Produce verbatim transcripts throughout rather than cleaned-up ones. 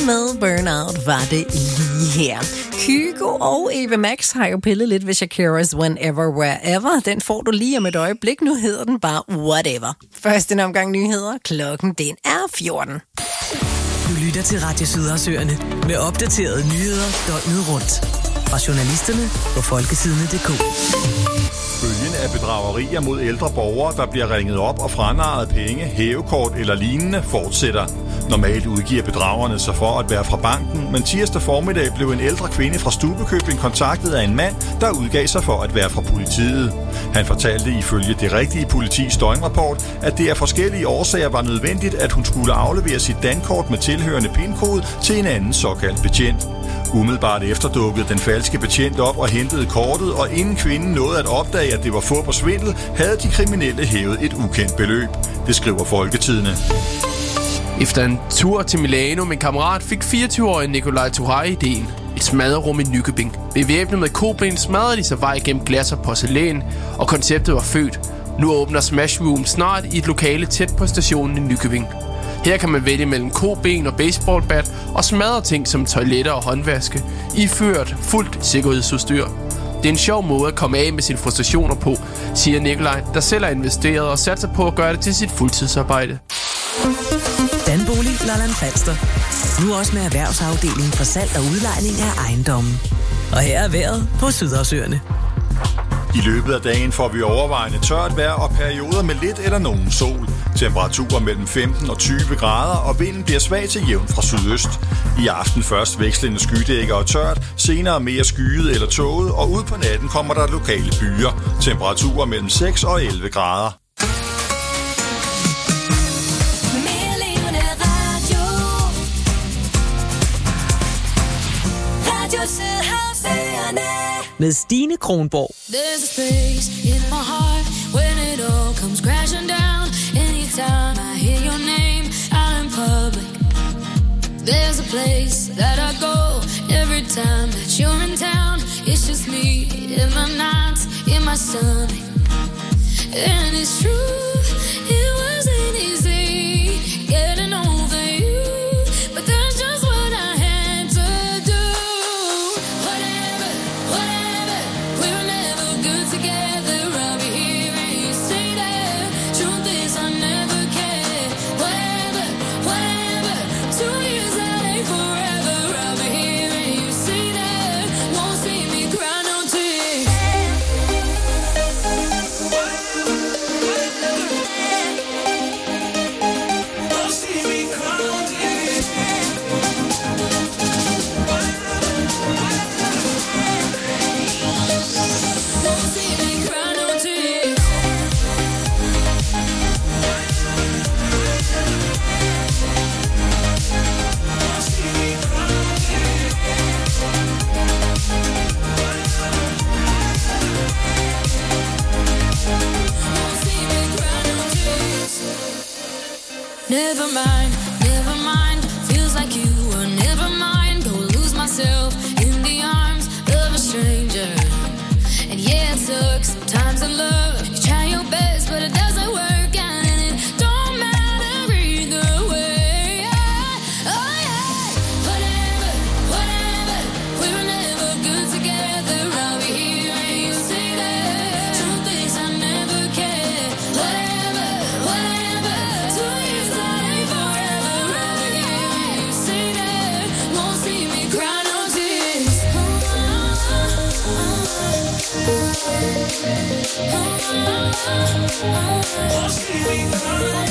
med Burnout var det lige her. Kygo og Eva Max har jo pillet lidt ved Shakira's Whenever, Wherever. Den får du lige om et øjeblik. Nu hedder den bare Whatever. Først en omgang nyheder. Klokken den er fjorten. Du lytter til Radio Sydersøerne med opdaterede nyheder døgnet rundt. Fra journalisterne på folkesidene punktum d k. Bølgen af bedragerier mod ældre borgere, der bliver ringet op og franarret penge, hævekort eller lignende, fortsætter. Normalt udgiver bedragerne sig for at være fra banken, men tirsdag formiddag blev en ældre kvinde fra Stubbekøbing kontaktet af en mand, der udgav sig for at være fra politiet. Han fortalte ifølge Det Rigtige Politis døgnrapport, at det af forskellige årsager var nødvendigt, at hun skulle aflevere sit dankort med tilhørende pindkode til en anden såkaldt betjent. Umiddelbart efter dukkede den falske betjent op og hentede kortet, og inden kvinden nåede at opdage, at det var fup og svindel, havde de kriminelle hævet et ukendt beløb. Det skriver Folketidende. Efter en tur til Milano med en kammerat fik fireogtyve-årige Nikolaj Turay ideen. Et smadrerum i Nykøbing. Bevæbnet med koben smadrede de sig vej gennem glas og porcelæn, og konceptet var født. Nu åbner Smash Room snart i et lokale tæt på stationen i Nykøbing. Her kan man vælge mellem koben og baseballbat og smadre ting som toiletter og håndvaske, iført fuldt sikkerhedsudstyr. Det er en sjov måde at komme af med sine frustrationer på, siger Nikolaj, der selv har investeret og sat sig på at gøre det til sit fuldtidsarbejde. Danbolig Lolland Falster. Nu også med erhvervsafdelingen for salg og udlejning af ejendommen. Og her er vejret på Sydersøerne. I løbet af dagen får vi overvejende tørt vejr og perioder med lidt eller nogen sol. Temperaturer mellem femten og tyve grader, og vinden bliver svag til jævn fra sydøst. I aften først vekslende skydækker og tørt, senere mere skyet eller tåget, og ud på natten kommer der lokale byer. Temperaturer mellem seks og elleve grader. Med Stine Kronborg. There's a space in my heart when it all comes crashing down. Anytime I hear your name out in public. There's a place that I go every time that you're in town. It's just me in my nights, in my stomach. And it's true, it wasn't easy getting over you, but that's just what I had to do. Whatever, whatever, we were never good together. I'll be here and you say that. Truth is I never cared. Whatever, whatever, two years that ain't forever. I'll be here and you say that. Won't see me cry no tears. Never mind, never mind. Feels like you were never mind. Go lose myself in the arms of a stranger. And yeah, it sucks sometimes in love. You try your best, but it doesn't work out, and it don't matter either way. Oh yeah, whatever, whatever. We were never good together. I'll be here and you say that. Truth is I never cared. Whatever, whatever. Two years that ain't forever. I'll be here and you say that. Won't see me cry no tears. Won't see me cry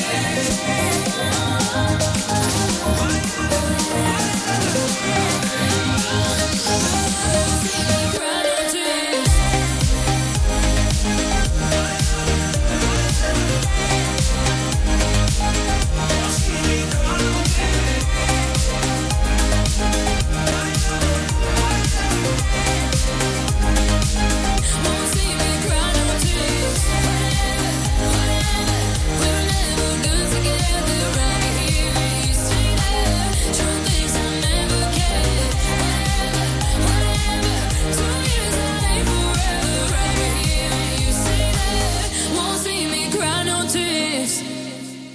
no tears. We're never good together.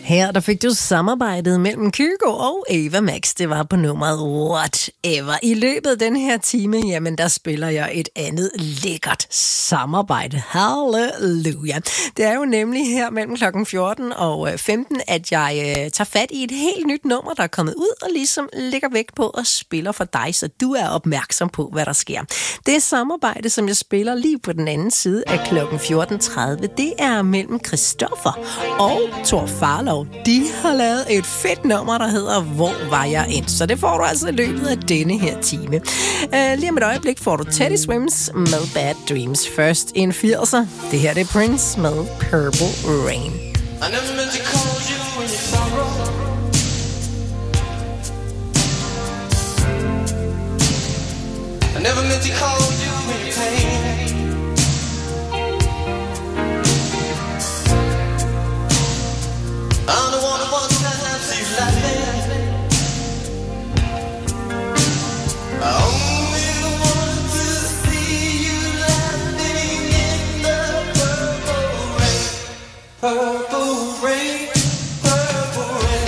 Her der fik du samarbejdet mellem Kygo og Ava Max. Det var på nummeret Whatever. I løbet af den her time, jamen der spiller jeg et andet lækkert samarbejde. Halleluja. Det er jo nemlig her mellem klokken fjorten og femten, at jeg øh, tager fat i et helt nyt nummer, der er kommet ud og ligesom lægger vægt på og spiller for dig, så du er opmærksom på, hvad der sker. Det samarbejde, som jeg spiller lige på den anden side af klokken fjorten tredive, det er mellem Christoffer og Thor Farlov. De har lavet et fedt nummer, der hedder Hvor var jeg ind? Så det får du altså i løbet af denne her time. Uh, lige om et øjeblik får du Teddy Swims med Bad Dreams. Først en firser. Det her det er Prince med Purple Rain. I never meant to call you when you sorrow. I never meant to call you when you pain. I'm the one who wants to see you laughing. I only want to see you laughing in the purple rain. Purple rain, purple rain.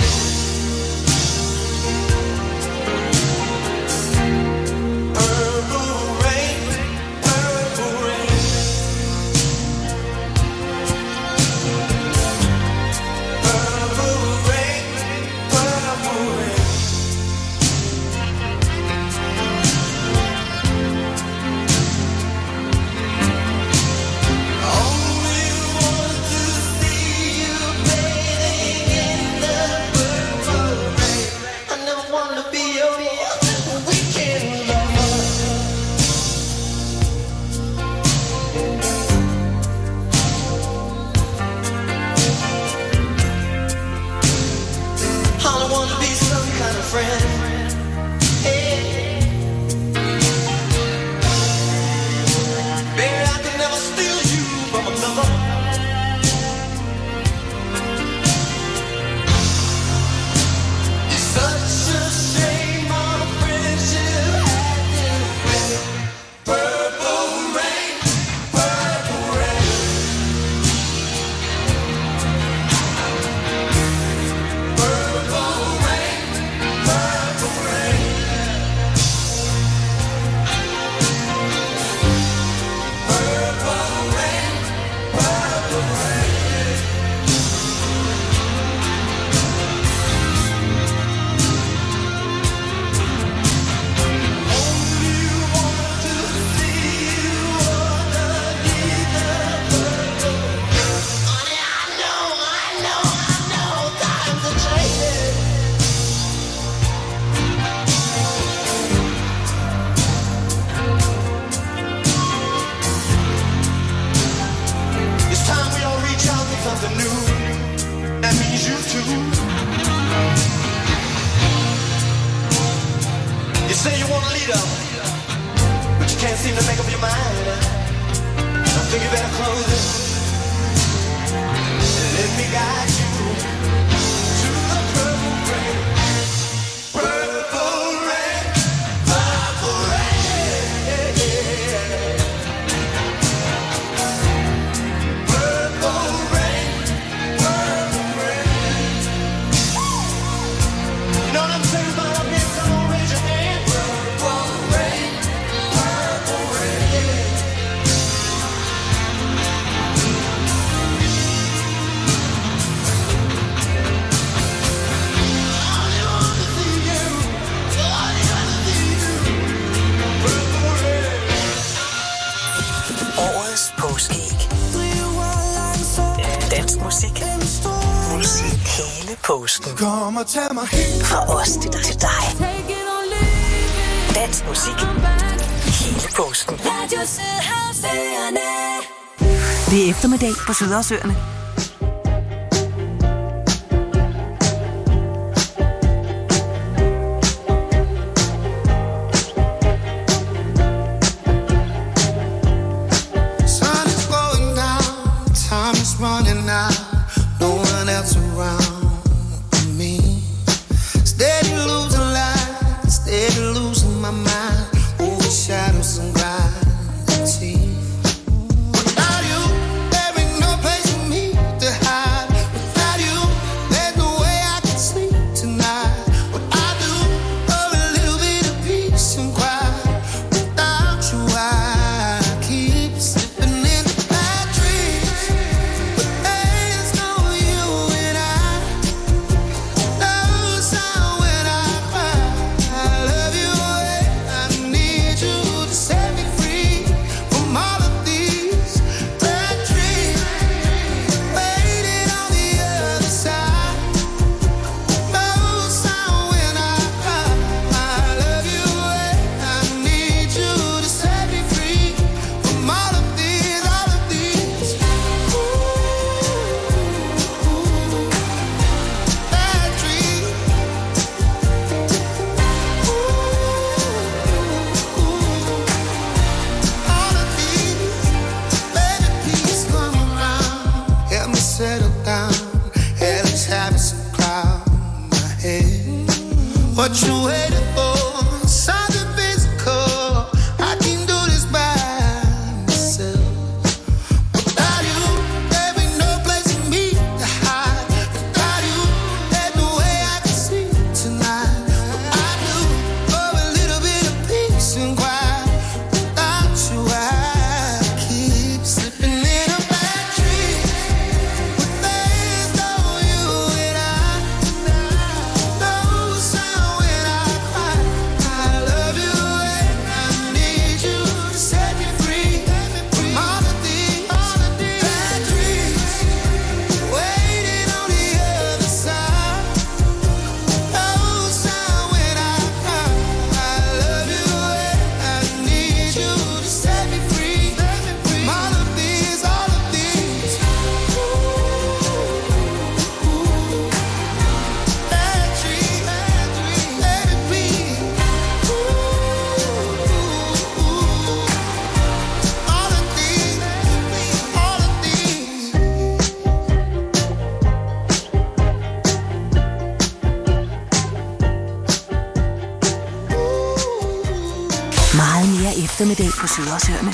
Purple rain, purple rain. Kom og tag mig helt fra os til dig, til dig. Dansk musik hele påsken. Det er eftermiddag på Sydhavsøerne. Without you, there ain't no place for me to hide. Without you, there's What you waiting for? Something physical. I can do this by myself. Without you, there be no place for me to hide. Without you, there's no way I can see tonight. What I do for a little bit of peace and quiet. Without you, I keep slipping in a bad dream. But there's no you and I. No sound when I cry. I love you and I need you to set me free from all of these bad dreams. Waiting on the other side. No sound when I cry. I love you and I need you to set me free from all of these, all of these bad dreams. Let it be. All of these, all of these. Meget mere eftermiddag på Sydårsøerne.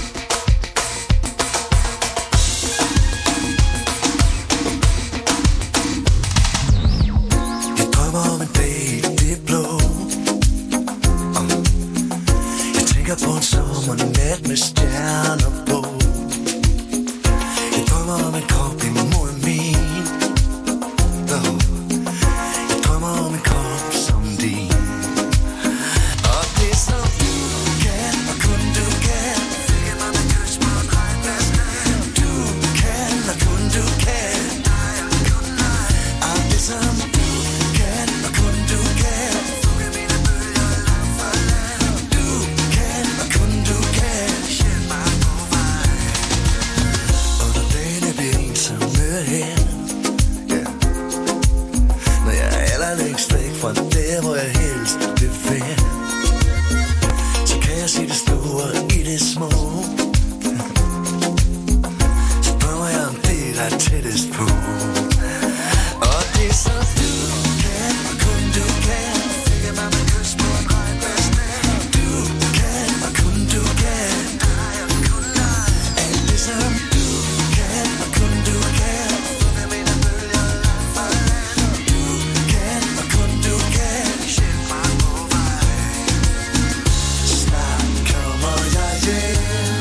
Jeg drømmer om en dag i det blå. Uh. Jeg tænker på en sommernat med stjerner på. Jeg drømmer om en krop imod min. Uh. Jeg drømmer om en krop som din. Og det er som du kan, og kun du kan. Fik mig med kys på en regnplads. Du kan, og kun du kan. Og det er som du kan, og kun du kan. Fugge mine bølger langt fra land. Du kan, og kun du kan. Hjælp mig på vej. Og når dagene bliver ensomme her, ja. Når jeg er allerlængst væk fra der, hvor jeg helst vil være, så kan jeg se det store i det små. Så drømmer jeg om det, der er tættest på. Og det er så du kan, og kun du kan. Fik jeg mig med kys på en regnplads. Du kan, og kun du kan. Alt det som du kan, og kun du kan. Fugge mine bølger langt fra land. Du kan, og kun du kan. Hjælp mig på vej. Snart kommer jeg hjem.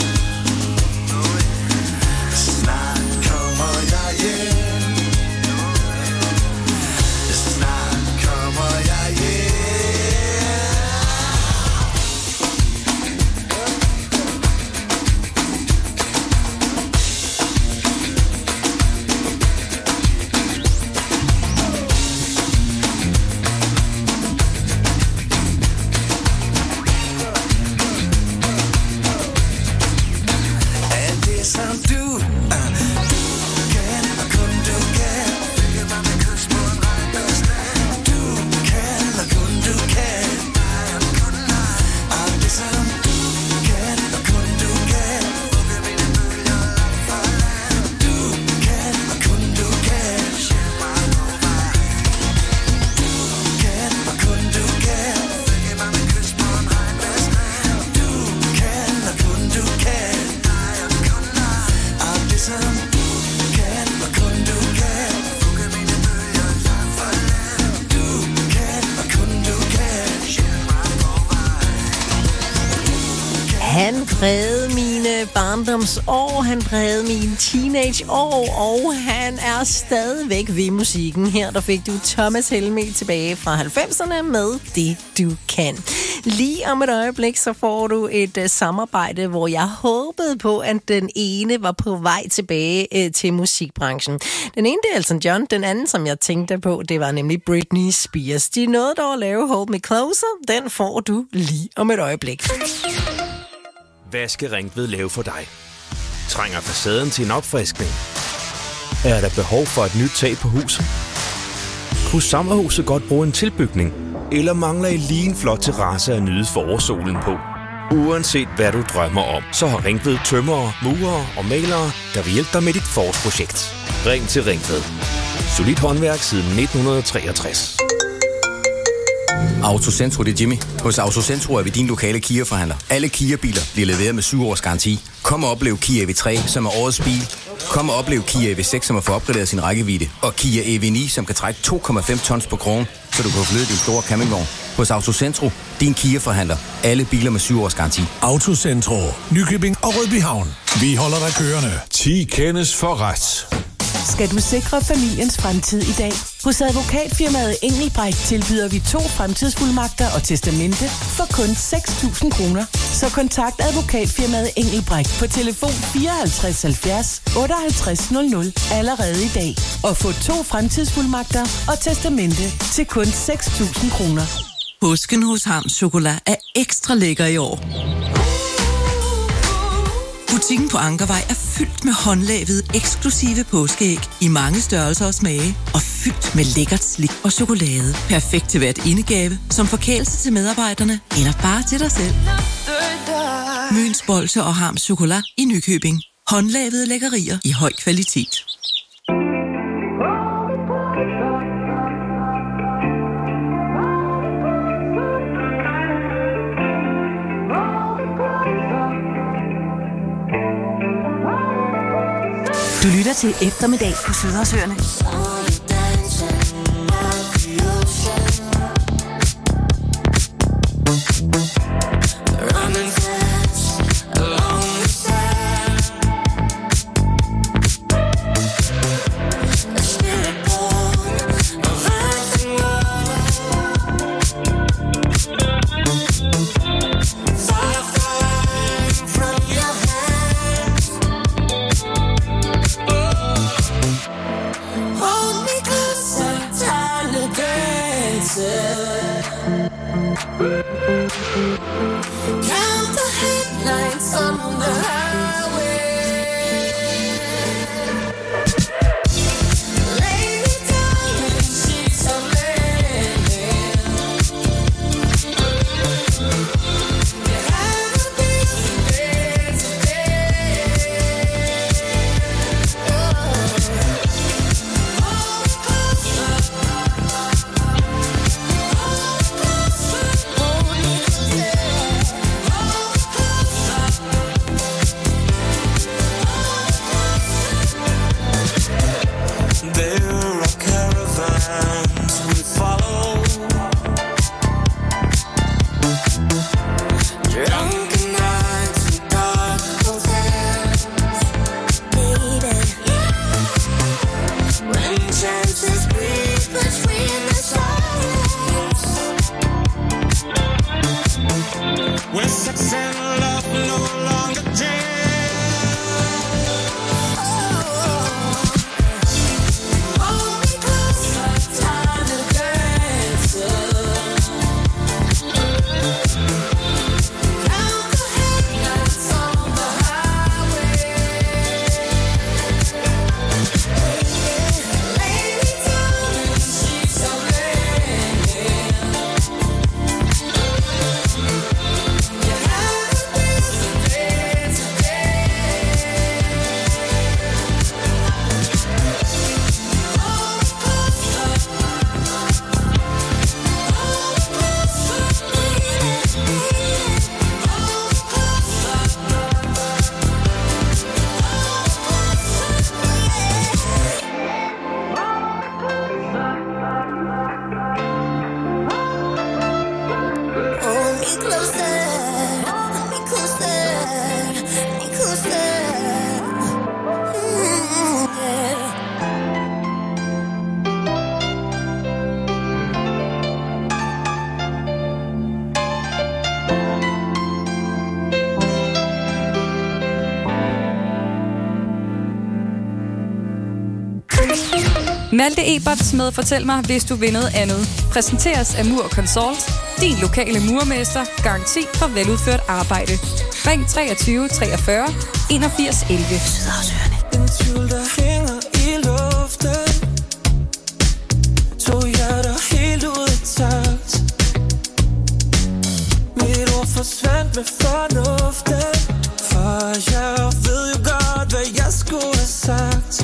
Snart kommer jeg hjem. Snart kommer jeg hjem. Alt det som du, ah, du kan, og kun du kan. Fik mig med kys på en regnplads. Du kan, og kun du kan. Alt det som du kan, og kun du kan. Fugge mine bølger langt fra land. Du kan, og kun du kan. Hjælp mig på vej. Du kan, og kun du kan. Fik mig med kys på en regnplads. Du kan, og kun du kan. Alt det som du kan, og kun du kan. Fugge mine bølger langt fra land. Du kan, og kun du kan. Hjælp mig på vej. Han prægede mine barndomsår, han prægede mine teenageår, og han er stadigvæk ved musikken. Her der fik du Thomas Helmig tilbage fra halvfemserne med Det Du Kan. Lige om et øjeblik, så får du et uh, samarbejde, hvor jeg håbede på, at den ene var på vej tilbage uh, til musikbranchen. Den ene, det er Elton John. Den anden, som jeg tænkte på, det var nemlig Britney Spears. De nåede dog at lave Hold Me Closer. Den får du lige om et øjeblik. Hvad skal Ringtved lave for dig? Trænger facaden til en opfriskning? Er der behov for et nyt tag på huset? Kunne sommerhuset godt bruge en tilbygning? Eller mangler I lige en flot terrasse at nyde forårssolen på? Uanset hvad du drømmer om, så har Ringtved tømrere, murere og malere, der vil hjælpe dig med dit forårsprojekt. Ring til Ringtved. Solidt håndværk siden nitten treogtres. Autocentro, det er Jimmy. Hos Autocentro er vi din lokale Kia-forhandler. Alle Kia-biler bliver leveret med syv års garanti. Kom og oplev Kia E V tre, som er årets bil. Kom og oplev Kia E V seks, som har fået opgraderet sin rækkevidde. Og Kia E V ni, som kan trække to komma fem tons på krogen, så du kan flytte din store campingvogn. Hos Autocentro, din Kia-forhandler. Alle biler med syv års garanti. Autocentro, Nykøbing og Rødbyhavn. Vi holder dig kørende. ti kendes for ret. Skal du sikre familiens fremtid i dag? Hos advokatfirmaet Engelbrecht tilbyder vi to fremtidsfuldmagter og testamente for kun seks tusind kroner. Så kontakt advokatfirmaet Engelbrecht på telefon fireoghalvtreds halvfjerds otteoghalvtreds nul nul allerede i dag. Og få to fremtidsfuldmagter og testamente til kun seks tusind kroner. Påsken hos Harms Chokolade er ekstra lækker i år. Butikken på Ankervej er fyldt med håndlavede, eksklusive påskeæg i mange størrelser og smage. Og fyldt med lækkert slik og chokolade. Perfekt til hvert indegave, som forkælelse til medarbejderne eller bare til dig selv. Møns Bolsje og Harms Chokolade i Nykøbing. Håndlavede lækkerier i høj kvalitet. Du lytter til Eftermiddag på Sødersøerne. Malte Eberts med Fortæl mig, hvis du vil noget andet. Præsenteres af Mur Consult. Din lokale murmester. Garanti for veludført arbejde. Ring treogtyve treogfyrre enogfirs elleve. En tvivl, der hænger i luften. To hjerter helt ud af takt. Mit ord forsvandt med fornuften. For jeg ved jo godt, hvad jeg skulle have sagt.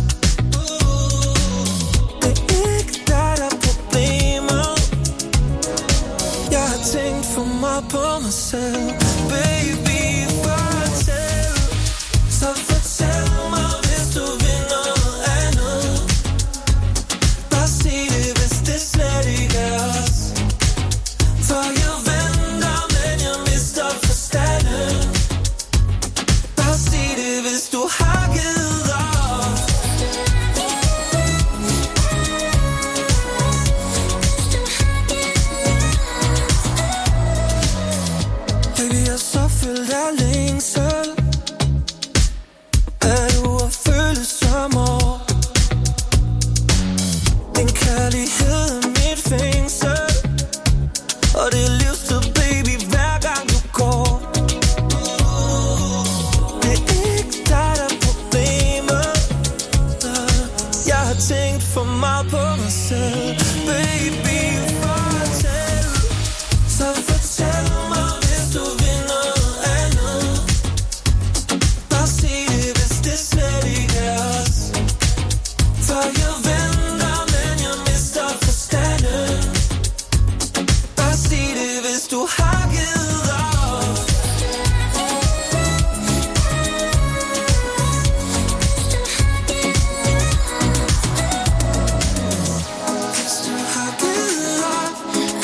på mig selv. Baby, fortæl. Så fortæl mig, hvis du vil noget andet. Bare sig det, hvis det slet ikke er os. For jeg venter, men jeg mister forstanden. Bare sig det, hvis du har givet op. Baby, jeg er så fyldt af længsel. Er du at føle som år? Din kærlighed er mit fængsel. Og det er livstid, baby, hver gang du går. Det er ikke dig, der er problemet. Jeg har tænkt for meget på mig selv. Baby, fortæl. Så fortæl mig, hvis du vil noget andet. Bare sig det, hvis det slet ikke er os. For jeg venter, men jeg mister forstanden. Bare sig det, hvis du har givet op. Hvis du har givet op,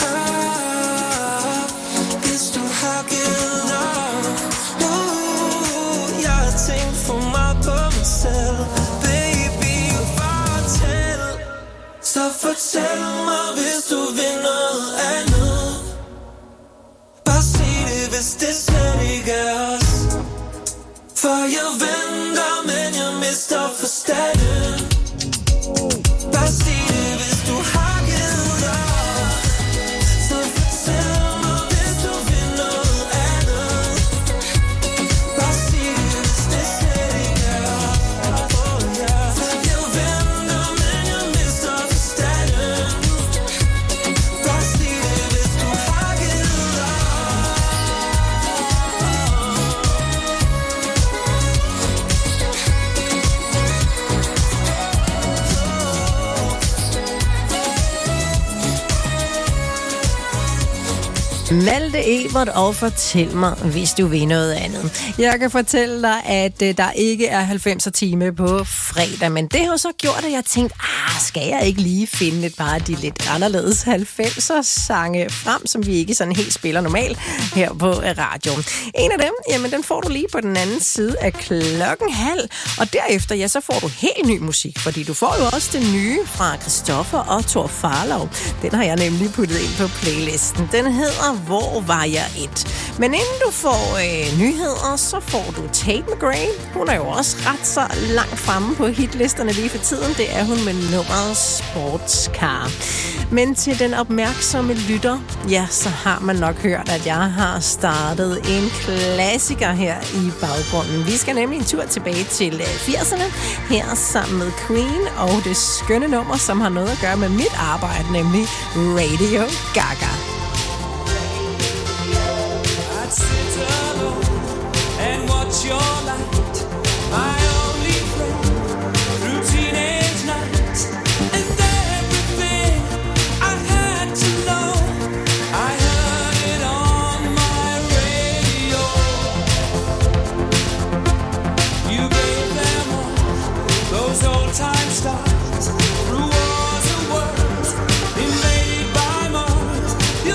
op. Hvis du har givet op, uh, jeg har tænkt for meget på mig selv. Baby, fortæl. Så fortæl mig, hvis du vil noget andet. Bare sig det, hvis det slet ikke er os. For jeg venter, men jeg mister forstanden. Bare sig det, hvis du har givet op. Så fortæl mig, hvis du vil noget andet. Bare sig det, hvis det slet ikke er os. Oh, yeah. For jeg venter, men jeg mister forstanden. Bare sig det, hvis du har givet op. Malte Ebert og fortæl mig, hvis du vil noget andet. Jeg kan fortælle dig, at øh, der ikke er halvfemser time på fredag, men det har så gjort, at jeg tænkte, ah, skal jeg ikke lige finde et par af de lidt anderledes halvfemser sange frem, som vi ikke sådan helt spiller normalt her på radioen. En af dem, jamen den får du lige på den anden side af klokken halv, og derefter, ja, så får du helt ny musik, fordi du får jo også det nye fra Christoffer og Thor Farlov. Den har jeg nemlig puttet ind på playlisten. Den hedder Hvor var jeg et? Men inden du får øh, nyheder, så får du Tate McRae. Hun er jo også ret så langt fremme på hitlisterne lige for tiden. Det er hun med nummeret Sportscar. Men til den opmærksomme lytter, ja, så har man nok hørt, at jeg har startet en klassiker her i baggrunden. Vi skal nemlig en tur tilbage til firserne, her sammen med Queen og det skønne nummer, som har noget at gøre med mit arbejde, nemlig Radio Gaga. Sit alone and watch your light, my only friend, through teenage nights, and everything I had to know, I heard it on my radio. You gave them all those old time stars, through wars and worlds, invaded by Mars.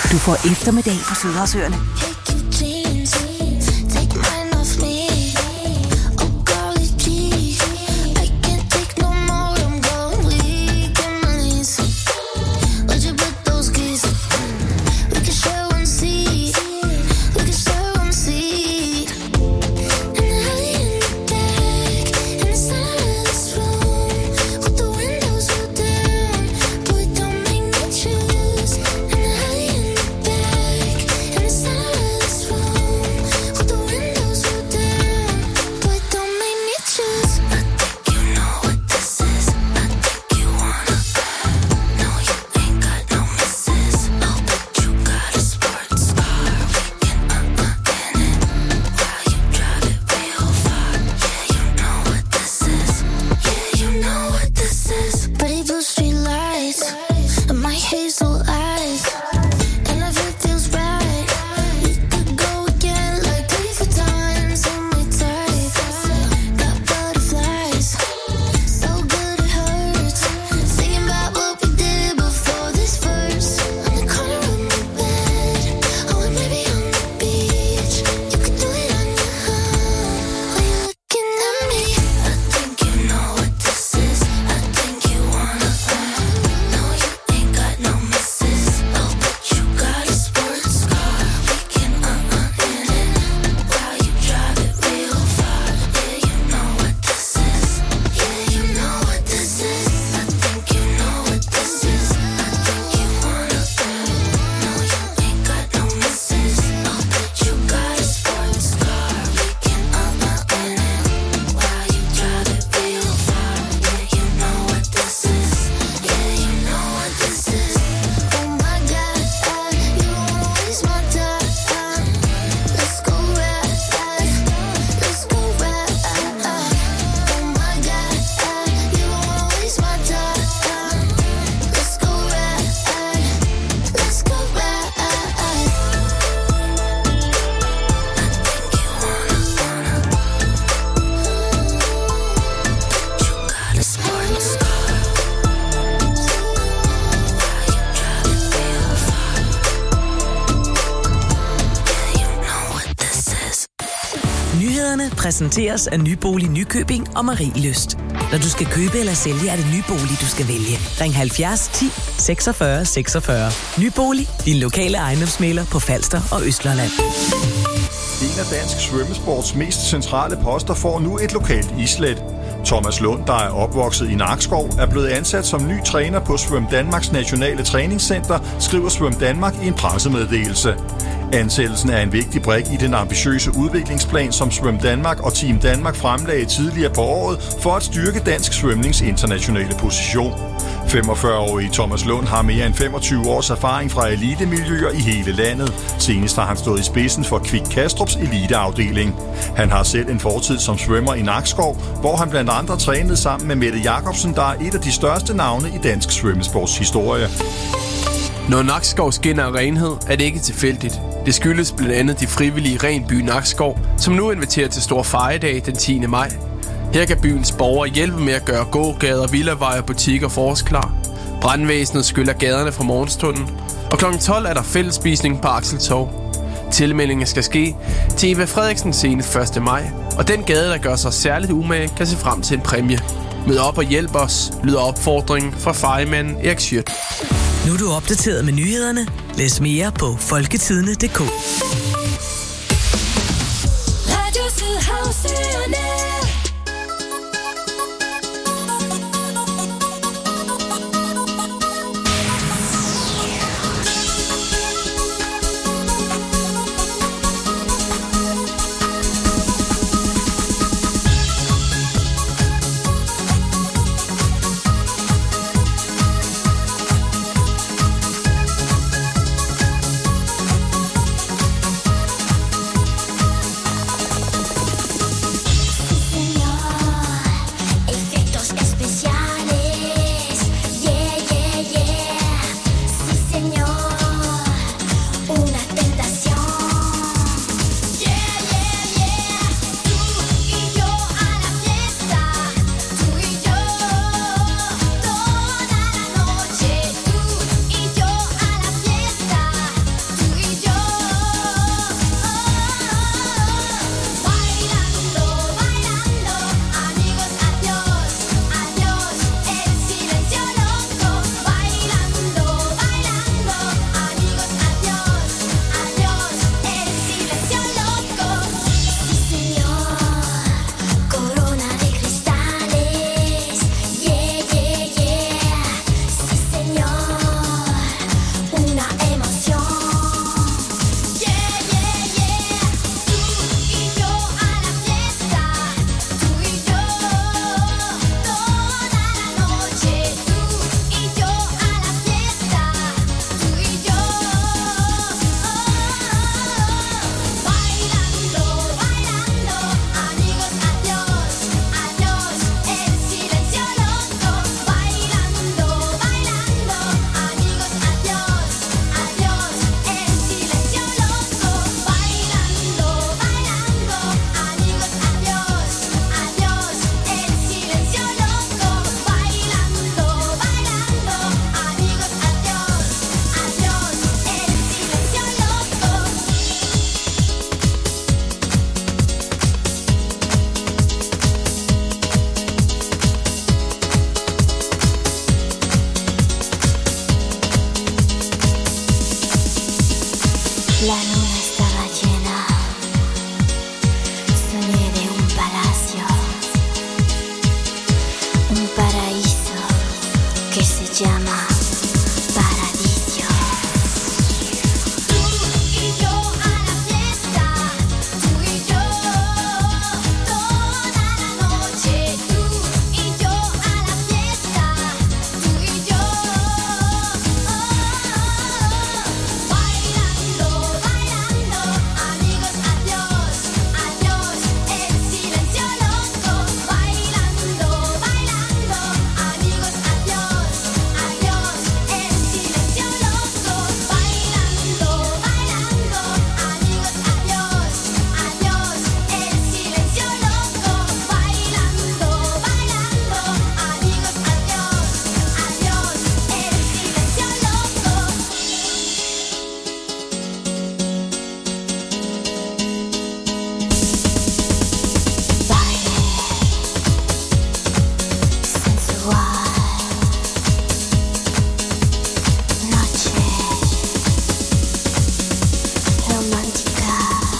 Du får eftermiddag på Sydhavsøerne. Præsenteres af Nybolig Nykøbing og Marie Lyst. Når du skal købe eller sælge, er det Nybolig, du skal vælge. Ring halvfjerds ti seksogfyrre seksogfyrre. Nybolig, din lokale ejendomsmægler på Falster og Østlandet. En af dansk svømmesports mest centrale poster får nu et lokalt islet. Thomas Lund, der er opvokset i Nakskov, er blevet ansat som ny træner på Svøm Danmarks nationale træningscenter, skriver Svøm Danmark i en pressemeddelelse. Ansættelsen er en vigtig brik i den ambitiøse udviklingsplan, som Svøm Danmark og Team Danmark fremlagde tidligere på året for at styrke dansk svømnings internationale position. femogfyrre-årige Thomas Lund har mere end femogtyve års erfaring fra elitemiljøer i hele landet. Senest har han stået i spidsen for Kvik Kastrups eliteafdeling. Han har selv en fortid som svømmer i Nakskov, hvor han blandt andre trænede sammen med Mette Jacobsen, der er et af de største navne i dansk svømmesports historie. Når Nakskov skinner af renhed, er det ikke tilfældigt. Det skyldes blandt andet de frivillige Renby Nakskov, som nu inviterer til stor fejedag den tiende maj. Her kan byens borgere hjælpe med at gøre gågader, villaveje og butikker forårsklar. Brandvæsenet skyller gaderne fra morgenstunden, og klokken tolv er der fællesspisning på Akseltorv. Tilmeldingen skal ske til Eva Frederiksen senest første maj, og den gade, der gør sig særligt umage, kan se frem til en præmie. Mød op og hjælp os, lyder opfordringen fra fejemanden Erik Schødt. Nu er du opdateret med nyhederne. Læs mere på folketidene punktum d k. Radio Sydhavsøerne. La luna estaba llena. Soñé de un palacio, un paraíso que se llama Paradiso. Tú y yo a la fiesta, tú y yo toda la noche. Tú y yo a la fiesta, tú y yo bailando, bailando, amigos, adiós, adiós, el silencio loco. Bailando, bailando, amigos, adiós, adiós, el silencio loco. Bailando, bailando, amigos, adiós, adiós, el silencio loco. Bailando, bailando, amigos, adiós, adiós, el silencio loco. Baile sensual, noche romántica,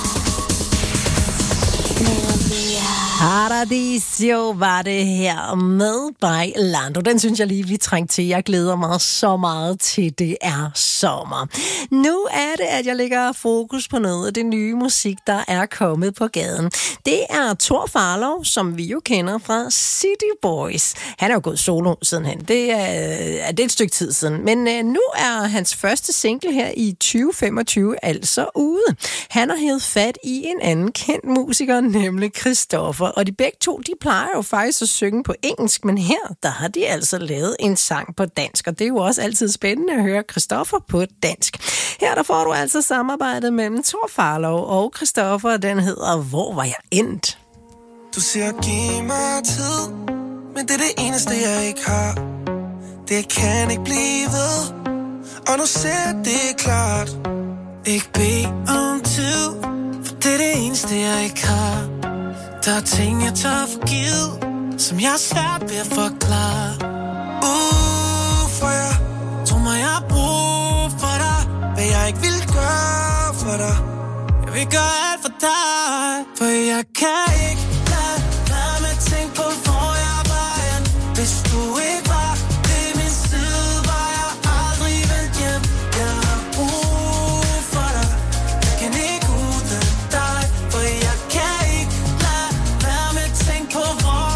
melodía. Paradiso var det her med Bailando. Den synes jeg lige, vi trængte til. Jeg glæder mig så meget til, det er sommer. Nu er det, at jeg lægger fokus på noget af det nye musik, der er kommet på gaden. Det er Thor Farlov, som vi jo kender fra City Boys. Han er jo gået solo sidenhen. Det er, er det et stykke tid siden. Men øh, nu er hans første single her i tyve femogtyve altså ude. Han har hævet fat i en anden kendt musiker, nemlig Christoffer. Og de begge to, de plejer jo faktisk at synge på engelsk, men her, der har de altså lavet en sang på dansk. Og det er jo også altid spændende at høre Christoffer på dansk. Her der får du altså samarbejdet mellem Thor Farlov og Christoffer. Den hedder Hvor var jeg endt? Du siger, giv mig tid, men det er det eneste, jeg ikke har. Det kan ikke blive ved, og nu ser det klart. Ikke bede om tid, for det er det eneste, jeg ikke har. Der er ting, jeg tør forgive, som jeg er svært ved at forklare. Uh, for jeg tror mig, jeg har brug for dig, hvad jeg ikke vil gøre for dig. Jeg vil gøre alt for dig, for jeg kan ikke lade være med at tænke på, hvor jeg var hen. Hvis du ikke var ved min side, var jeg aldrig vendt hjem. Jeg har brug for dig, jeg kan ikke uden dig, for jeg kan ikke lade være med at tænke på, hvor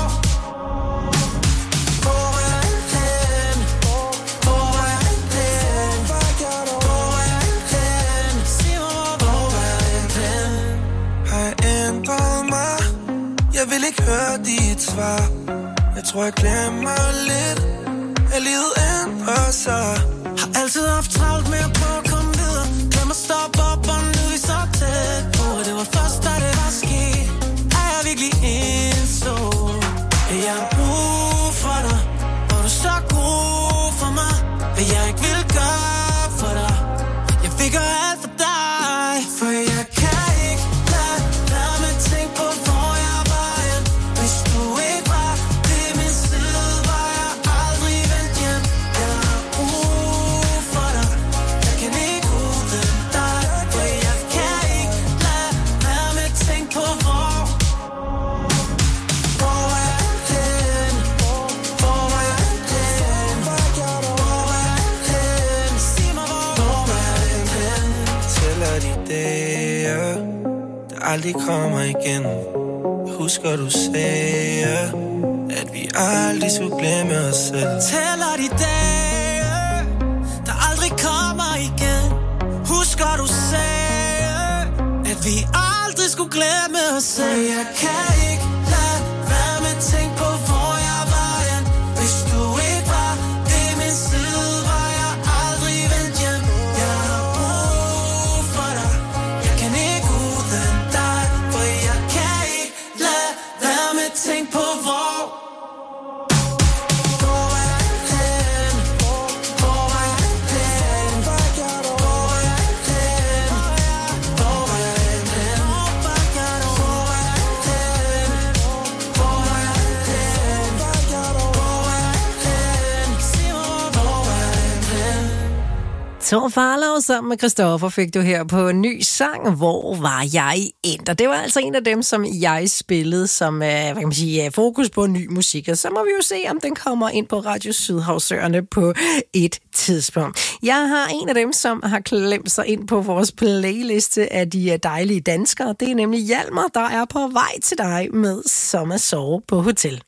Hvor var jeg hen? Hvor var jeg hen? Hvor var jeg hen? Sig mig, hvor var jeg hen? Har jeg ændret mig? Jeg vil ikke høre dit svar. Jeg tror, jeg glemmer lidt, at livet ændrer sig. Har altid haft travlt med at prøve at komme videre. Glem at stoppe op, og nu er vi så tæt på. Det var først, da det var sket, at jeg virkelig indså, at jeg har brug for dig, og du er så god for mig, hvad jeg ikke vil gøre for dig. Jeg vil gøre alt for dig, for jeg kan ikke lade være med at tænke på, hvor jeg var hen. Hvis du ikke var ved min side, var jeg aldrig vendt hjem. Jeg har brug for dig, jeg kan ikke uden dig, for jeg kan ikke lade være med at tænke på, hvor Hvor var jeg hen? Hvor var jeg hen? Hvor var jeg hen? Sig mig, hvor var jeg hen? Tæller de dage, der aldrig kommer igen. Husker du sagde, at vi aldrig skulle glemme os selv. Tæller de dage, der aldrig kommer igen. Husker du sagde, at vi aldrig skulle glemme os selv. Jeg kan ikke lade være med at tænke på, hvor jeg var hen. Hvis du ikke var ved min side, var jeg aldrig vendt hjem. Jeg har brug for dig, jeg kan ikke uden dig, for jeg kan ikke lade være med at tænke på, hvor Hvor var jeg hen? Hvor var jeg hen? Hvor var jeg hen? Hvor var jeg hen? Hvor var jeg hen? Tor Farlov sammen med Christoffer fik du her på en ny sang, Hvor var jeg endt? Og det var altså en af dem, som jeg spillede som hvad kan man sige, fokus på ny musik. Og så må vi jo se, om den kommer ind på Radio Sydhavsøerne på et tidspunkt. Jeg har en af dem, som har klemt sig ind på vores playliste af de dejlige danskere. Det er nemlig Hjalmar, der er på vej til dig med Som at sove på hotel.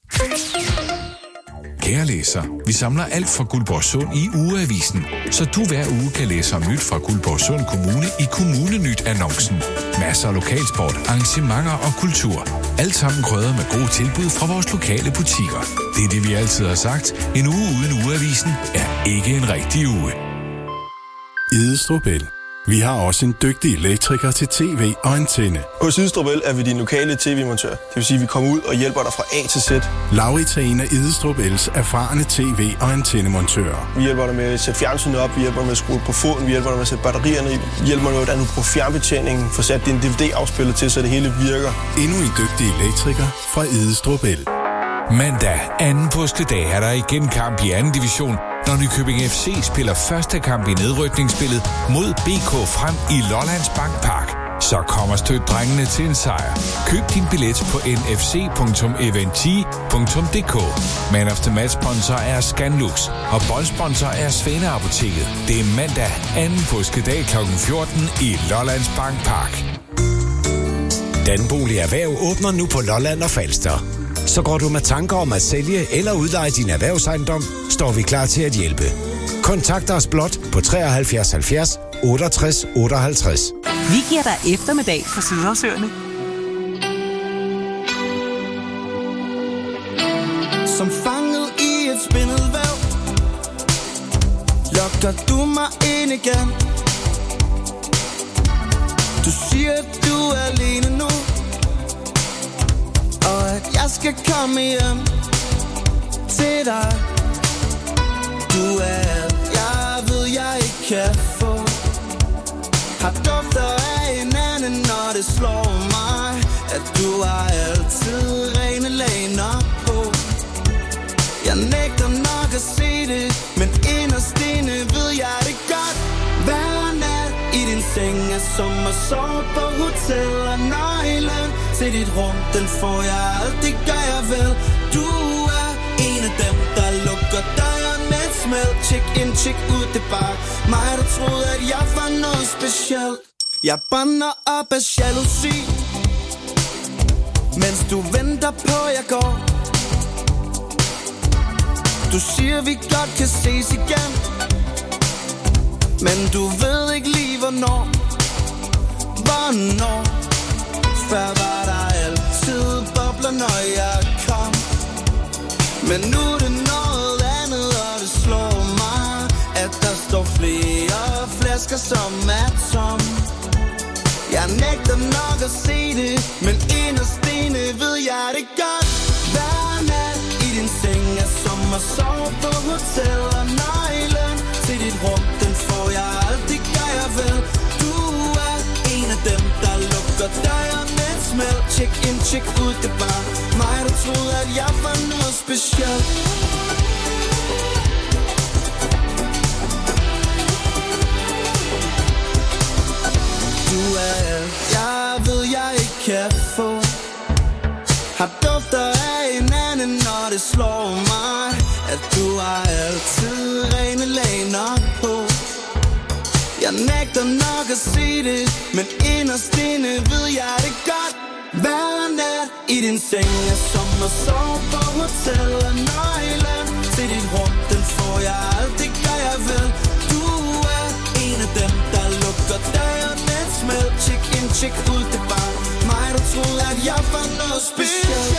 Kære læser, vi samler alt fra Guldborgsund i Ugeavisen, så du hver uge kan læse om nyt fra Guldborgsund Kommune i Kommunenyt-annoncen. Masser af lokalsport, arrangementer og kultur. Alt sammen krydret med gode tilbud fra vores lokale butikker. Det er det, vi altid har sagt. En uge uden Ugeavisen er ikke en rigtig uge. Idestrup El. Vi har også en dygtig elektriker til tv og antenne. Hos Idestrup El er vi din lokale tv-montør. Det vil sige, at vi kommer ud og hjælper dig fra A til Z. Laurits er en af Idestrup Els erfarne tv- og antennemontører. Vi hjælper dig med at sætte fjernsynet op, vi hjælper dig med at skrue på foden, vi hjælper dig med at sætte batterierne i, vi hjælper dig med, hvordan du på fjernbetjeningen får sat din D V D-afspiller til, så det hele virker. Endnu en dygtig elektriker fra Idestrup El. Mandag anden påskedag er der igen kamp i anden division, når Nykøbing F C spiller første kamp i nedrykningsspillet mod B K Frem i Lollands Bankpark. Så kommer støt drengene til en sejr. Køb din billet på n f c punktum eventy punktum d k. Man of the match sponsor er Scanlux, og boldsponsor er Svane Apoteket. Det er mandag anden påskedag klokken fjorten i Lollands Bankpark. Danbolig Erhverv åbner nu på Lolland og Falster. Så går du med tanker om at sælge eller udleje din erhvervsejendom, står vi klar til at hjælpe. Kontakt os blot på treoghalvfjerds halvfjerds otteogtres otteoghalvtreds. Vi giver dig eftermiddag på Sydhavsøerne. Som fanget i et spindelvæv lokker du mig ind igen. Du siger, at du er alene nu, og at jeg skal komme hjem til dig. Du er, jeg ved, jeg ikke kan få. Har dufter af hinanden, når det slår mig, at du har altid rene laner på. Jeg nægter nok at se det, men inderst inde ved jeg det godt. Hver nat i din seng er som at sove på hotel, og nøglen til dit rum, den får jeg altid, gør jeg vel. Du er en af dem, der lukker døren med et smæld. Check in, check ud, det er bare mig, der troede, at jeg var noget specielt. Jeg brænder op af jalousi, mens du venter på, jeg går. Du siger, vi godt kan ses igen, men du ved ikke lige, hvornår. Hvornår? Før var der altid bobler, når jeg kom, men nu er det noget andet, og det slår mig, at der står flere flasker, som er tom. Jeg nægter nok at se det, men inderst inde ved jeg det godt. Hver nat i din seng er som at sove på hotel, og nøglen til dit rum, den får jeg altid, gør jeg vel. Du er en af dem, der lukker døren med et smæld. Check in, check ud, det er bare mig, der troede, at jeg var noget specielt. Du er, jeg ved, jeg ikke kan få. Har dufter af hinanden, når det slår mig, at du har altid rene laner på. Jeg nægter nok at se det, men inderst inde ved jeg det godt. Hver nat i din seng er som at sove på hotel, og nøglen til dit rum, den får jeg altid, gør jeg vel. Du er en af dem, der lukker døren med et smæld. Check in, check ud, det er bare mig, der troede, at jeg var noget specielt.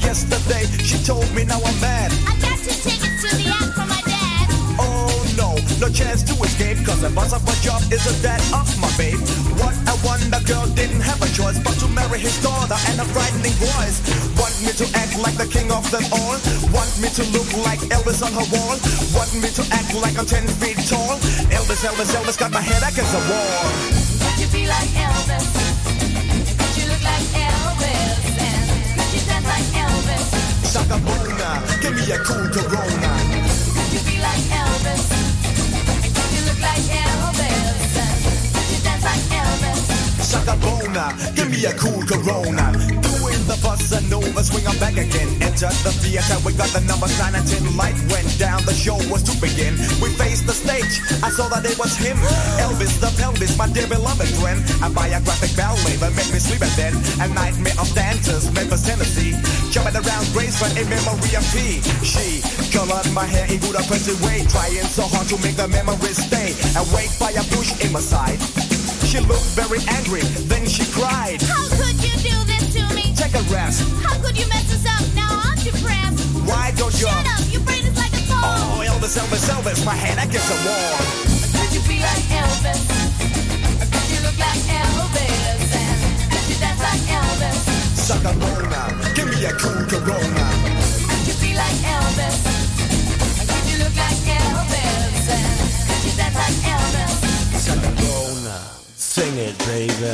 yesterday. She told me now I'm mad. I got two tickets to the act from my dad. Oh no, no chance to escape, cause the boss of my job isn't that of my babe. What a wonder, girl didn't have a choice but to marry his daughter and a frightening voice. Want me to act like the king of them all. Want me to look like Elvis on her wall. Want me to act like I'm ten feet tall. Elvis, Elvis, Elvis got my head against the wall. Could you be like Elvis? Could you look like Elvis? And could you dance like Elvis? Shaka Bona, give me a cool Corona. Could you be like Elvis? Could you look like Elvis? And could you dance like Elvis? Shaka Bona, give me a cool Corona. Doing the bossa nova, swing on back again. Entered the theater, we got the numbers nine and ten. Light went down, the show was to begin. We faced the stage, I saw that it was him. Elvis the pelvis, my dear beloved friend. A biographic ballet that made me sleep at then. A nightmare of dancers, Memphis, Tennessee. Jumping around Graceland in memory of P. She colored my hair in Budapest way, trying so hard to make the memories stay. Awake by a bush in my side. She looked very angry, then she cried. How could you do this to me? Take a rest. How could you mess us up? Now I'm depressed. Why don't you? Shut up, your brain is like a phone. Oh, Elvis, Elvis, Elvis, my hand against the wall. Could you be like Elvis? Could you look like Elvis? And could you dance like Elvis? Shaka Bona, give me a cool Corona. Could you be like Elvis? Could you look like Elvis? And could you dance like Elvis? Shaka Bona, sing it, baby.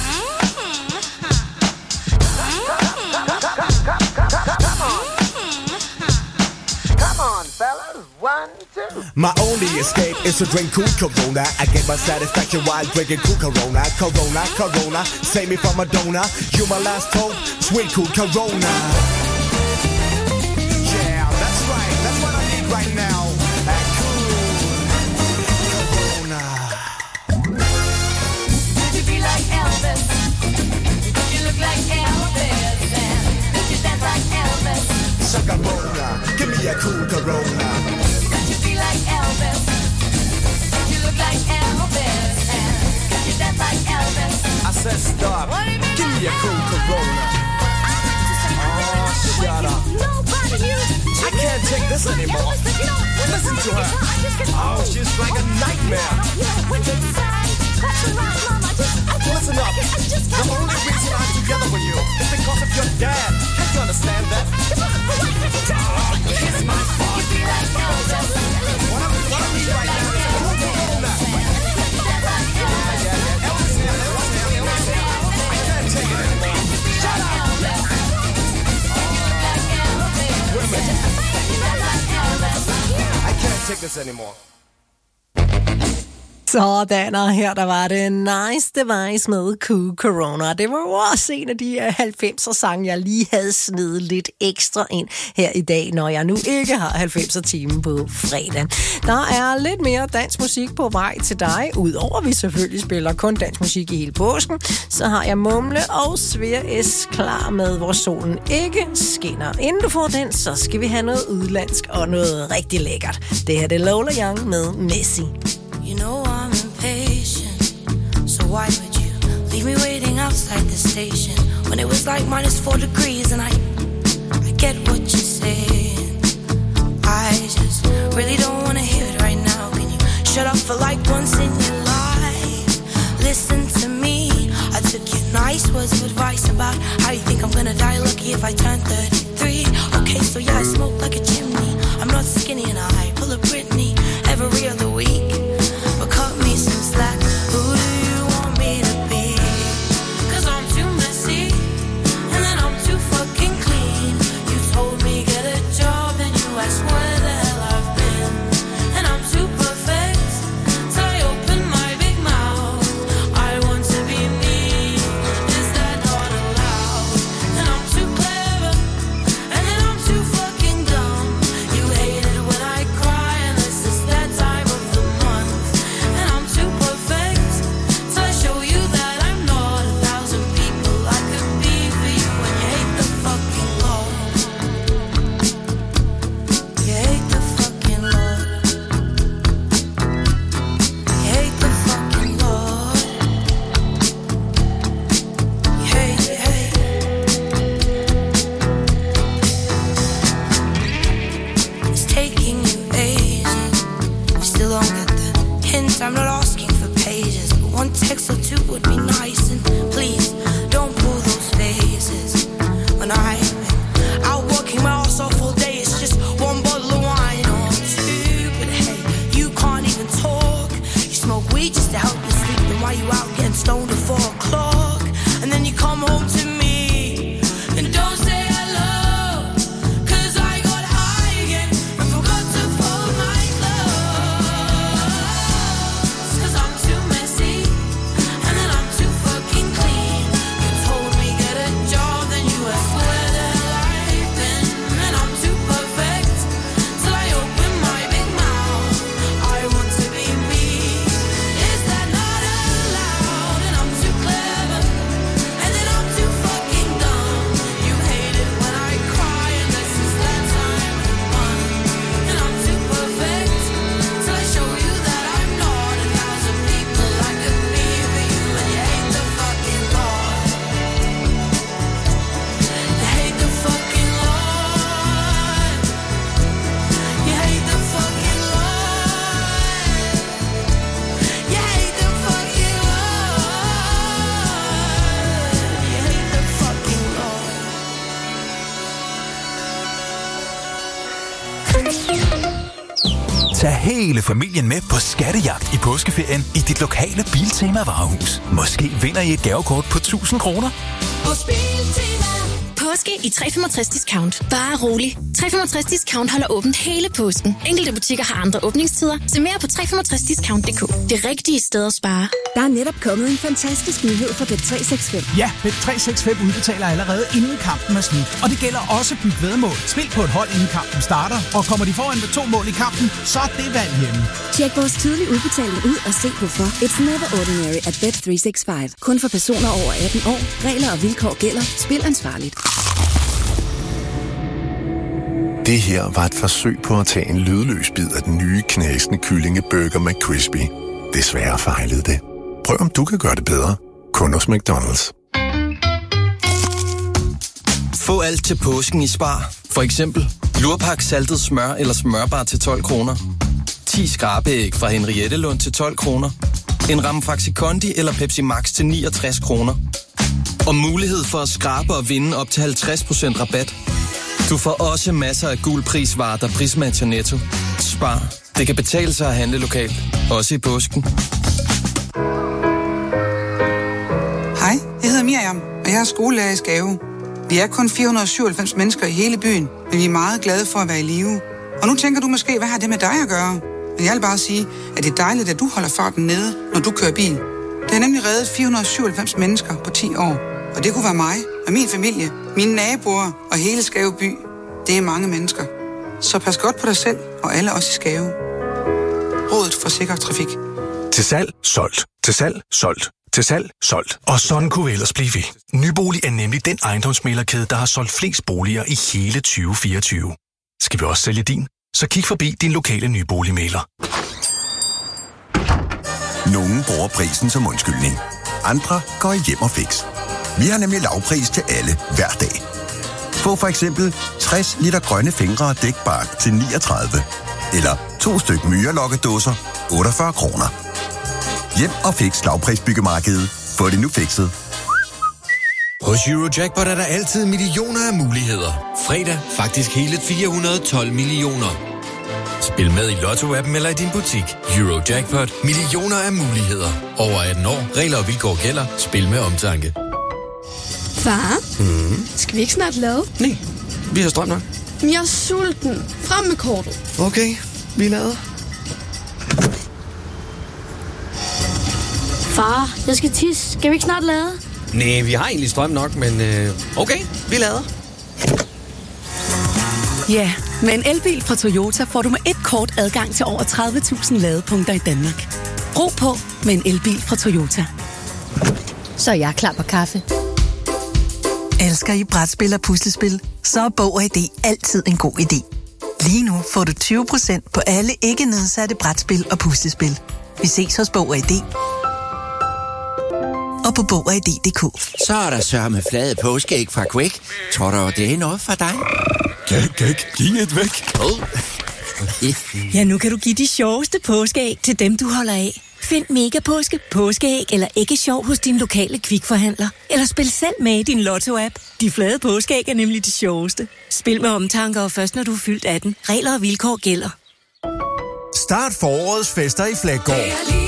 One, two. My only escape is to drink cool Corona. I get my satisfaction while drinking cool Corona. Corona, Corona, save me from Madonna. You my last hope, sweet cool Corona. Yeah, that's right, that's what I need right now. And cool Corona. Could you be like Elvis? Could you look like Elvis? And could you dance like Elvis? Shaka Bona, give me a cool Corona. Could you be like Elvis? Could you look like Elvis? And could you dance like Elvis? I said stop, give me a cool Corona. Oh, shut up. I can't take this anymore. Listen to her. Oh, she's like a nightmare. Listen up. The only reason I'm together with you is because of your dad. Can't you understand that? Oh, kiss my fuck. What I what I need right now is a cool Corona. Yeah, yeah, Elvis here, Elvis here, Elvis here. I can't take it anymore. Shut up. Wait a minute. I can't take this anymore. Sådan, og her der var det Nice Device med Cool Corona. Det var jo også en af de halvfemser sange, jeg lige havde snedet lidt ekstra ind her i dag, når jeg nu ikke har halvfemser timen på fredag. Der er lidt mere dansk musik på vej til dig. Udover at vi selvfølgelig spiller kun dansk musik i hele påsken, så har jeg Mumle og Svea S klar med, hvor solen ikke skinner. Inden du får den, så skal vi have noget udlandsk og noget rigtig lækkert. Det her det er Lola Young med Messi. You know I'm impatient, so why would you leave me waiting outside the station when it was like minus four degrees and I, I get what you're saying. I just really don't want to hear it right now. Can you shut up for like once in your life? Listen to me, I took your nice words of advice about how you think I'm gonna die lucky if I turn thirty-three. Okay, so yeah, I smoke like a chimney. I'm not skinny and I pull a Britney every other week. But cut me some slack. Who do you want me to be? Cause I'm too messy, and then I'm too fucking clean. You told me get a job, and you asked where the hell I've been. And I'm too perfect, so I open my big mouth. I want to be me, is that not allowed? And I'm too clever, Tag hele familien med på skattejagt i påskeferien i dit lokale Biltema-varehus. Måske vinder I et gavekort på tusind kroner. Hos Biltema. Påske i tre komma femogtres discount. Bare rolig. tre komma femogtres discount holder åbent hele påsken. Enkelte butikker har andre åbningstider. Se mere på tre komma femogtres discount punktum d k. Det rigtige sted at spare. Der er netop kommet en fantastisk nyhed fra Bet tre seks fem. Ja, Bet tre seks fem udbetaler allerede inden kampen er slut. Og det gælder også byt væddemål. Spil på et hold inden kampen starter. Og kommer de foran med to mål i kampen, så er det valg hjemme. Tjek vores tidlige udbetaling ud og se hvorfor. It's never ordinary at Bet tre seks fem. Kun for personer over atten år. Regler og vilkår gælder. Spil ansvarligt. Det her var et forsøg på at tage en lydløs bid af den nye knasende kyllingeburger McCrispy. Desværre fejlede det. Prøv om du kan gøre det bedre. Kun hos McDonald's. Få alt til påsken i Spar. For eksempel lurpak saltet smør eller smørbar til tolv kroner. ti skrabeæg fra Henriette Lund til tolv kroner. En ramme Faxi Kondi eller Pepsi Max til niogtres kroner. Og mulighed for at skrabe og vinde op til halvtreds procent rabat. Du får også masser af gul prisvarer, der prismatcher Netto. Spar. Det kan betale sig at handle lokalt. Også i påsken. Hej, jeg hedder Miriam, og jeg er skolelærer i Skave. Vi er kun fire hundrede og syvoghalvfems mennesker i hele byen, men vi er meget glade for at være i live. Og nu tænker du måske, hvad har det med dig at gøre? Men jeg vil bare sige, at det er dejligt, at du holder farten nede, når du kører bil. Det har nemlig reddet fire hundrede og syvoghalvfems mennesker på ti år. Og det kunne være mig og min familie, mine naboer og hele Skave by. Det er mange mennesker. Så pas godt på dig selv og alle os i Skave. Rådet for Sikker Trafik. Til salg, solgt. Til salg, solgt. Til salg, solgt. Og sådan kunne vi ellers blive ved. Nybolig er nemlig den ejendomsmæglerkæde, der har solgt flest boliger i hele tyve fireogtyve. Skal vi også sælge din? Så kig forbi din lokale nyboligmægler. Nogle bruger prisen som undskyldning. Andre går hjem og fix. Vi har nemlig lavpris til alle hver dag. Få for eksempel tres liter grønne fingre og dækbark til niogtredive. Eller to styk myrelokkedåser, otteogfyrre kroner. Hjem og fix lavprisbyggemarkedet. Få det nu fikset. Hos Eurojackpot er der altid millioner af muligheder. Fredag faktisk hele fire hundrede og tolv millioner. Spil med i Lotto-appen eller i din butik. Eurojackpot. Millioner af muligheder. Over atten år. Regler og vilkår gælder. Spil med omtanke. Far, Mm. skal vi ikke snart lade? Nej, vi har strøm nok. Men jeg er sulten. Frem med kortet. Okay, vi lader. Far, jeg skal tisse. Skal vi ikke snart lade? Nej, vi har egentlig strøm nok, men øh, okay, vi lader. Ja, med en elbil fra Toyota får du med et kort adgang til over tredive tusind ladepunkter i Danmark. Ro på med en elbil fra Toyota. Så er jeg klar på kaffe. Elsker I brætspil og puslespil? Så er Bog og I D altid en god idé. Lige nu får du tyve procent på alle ikke nedsatte brætspil og puslespil. Vi ses hos Bog og I D. Og på Bog og I D punktum d k. Så er der sørme flade påskeæg fra Quake. Tror du, det er noget for dig? Gæk, gæk, giv et væk. Ja, nu kan du give de sjoveste påskeæg til dem, du holder af. Find Megapåske, påskeæg eller æggesjov hos din lokale Kvikforhandler. Eller spil selv med i din Lotto-app. De flade påskeæg er nemlig de sjoveste. Spil med omtanke og først når du er fyldt atten. Regler og vilkår gælder. Start forårets fester i Flækgaard.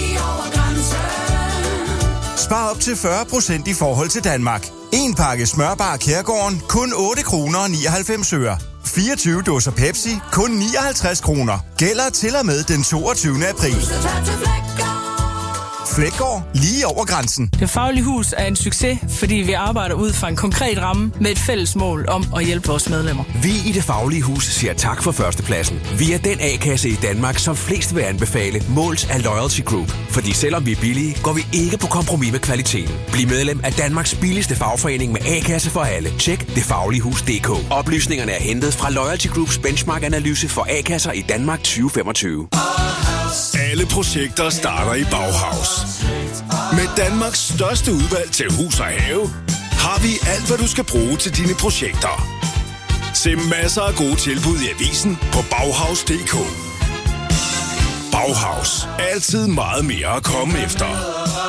Spar op til fyrre procent i forhold til Danmark. En pakke smørbar Kærgården, kun otte kroner og nioghalvfems øre. fireogtyve dåser Pepsi, kun nioghalvtreds kroner. Gælder til og med den toogtyvende april. Flækgaard, lige over grænsen. Det Faglige Hus er en succes, fordi vi arbejder ud fra en konkret ramme med et fælles mål om at hjælpe vores medlemmer. Vi i Det Faglige Hus siger tak for førstepladsen. Vi er den A-kasse i Danmark, som flest vil anbefale, målt af Loyalty Group. Fordi selvom vi er billige, går vi ikke på kompromis med kvaliteten. Bliv medlem af Danmarks billigste fagforening med A-kasse for alle. Tjek det faglige hus punktum d k. Oplysningerne er hentet fra Loyalty Groups benchmark-analyse for A-kasser i Danmark tyve femogtyve. Alle projekter starter i Bauhaus. Med Danmarks største udvalg til hus og have, har vi alt, hvad du skal bruge til dine projekter. Se masser af gode tilbud i avisen på Bauhaus punktum d k. Bauhaus. Altid meget mere at komme efter.